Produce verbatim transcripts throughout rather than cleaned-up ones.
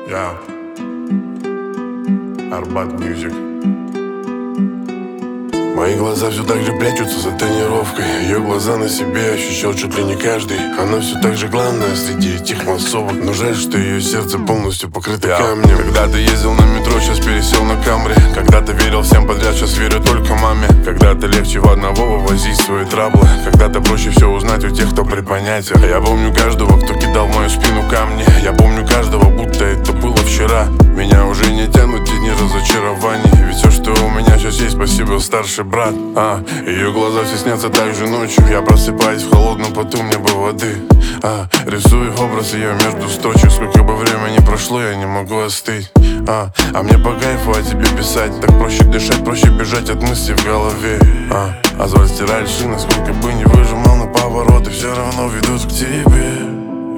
Я Арбат Мьюзик. Мои глаза все так же прячутся за тонировкой. Ее глаза на себе ощущал чуть ли не каждый. Она все так же главная среди этих массовок. Но жаль, что ее сердце полностью покрыто yeah. камнем. Когда-то ездил на метро, сейчас пересел на Камри. Когда-то верил всем подряд, сейчас верю только маме. Когда-то легче в одного вывозить свои траблы. Когда-то проще все узнать у тех, кто при понятиях. Я помню каждого, кто кидал в мою спину камни. Я помню каждого, будто это было вчера. Меня уже не тянут те дни разочарований. Ведь все, что у меня сейчас есть, спасибо, старший брат. а, Ее глаза все снятся так же ночью. Я просыпаюсь в холодном поту, мне бы воды. а, Рисую образ ее между строчек. Сколько бы времени прошло, я не могу остыть. А, а мне по кайфу о тебе писать. Так проще дышать, проще бежать от мыслей в голове. А, а звать стирать шины, сколько бы не выжимал на повороты, все равно ведут к тебе.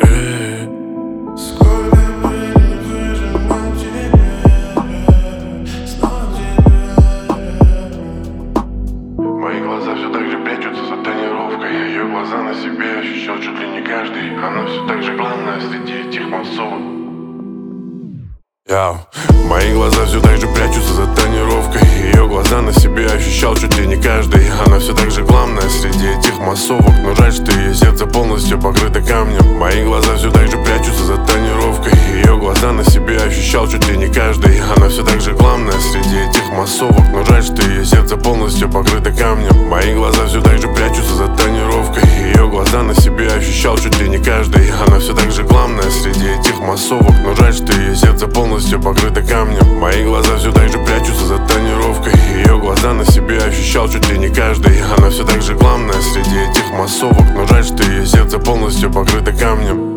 Мои глаза все так же прячутся за тонировкой. Ее глаза на себе ощущал чуть ли не каждый. Она все так же главная среди этих массовок. Yeah. Мои глаза все так же прячутся за тонировкой. Ее глаза на себе ощущал чуть ли не каждый. Она все так же главная среди этих массовок. Но жаль, что ее сердце полностью покрыто камнем. Мои глаза все так же прячутся за тонировкой. Ее глаза на себе ощущал чуть ли не каждый. Она все так же главная среди этих массовок. Но жаль, что ее сердце полностью покрыто камнем. Мои глаза все так же прячутся за тонировкой. Ее глаза на себе ощущал чуть ли не каждый. Она все так же главная среди этих массовок. Но жаль, что ее сердце полностью покрыто камнем. Мои глаза все так же прячутся за тонировкой. Ее глаза на себе ощущал чуть ли не каждый. Она все так же главная среди этих массовок. Но жаль, что ее сердце полностью покрыто камнем.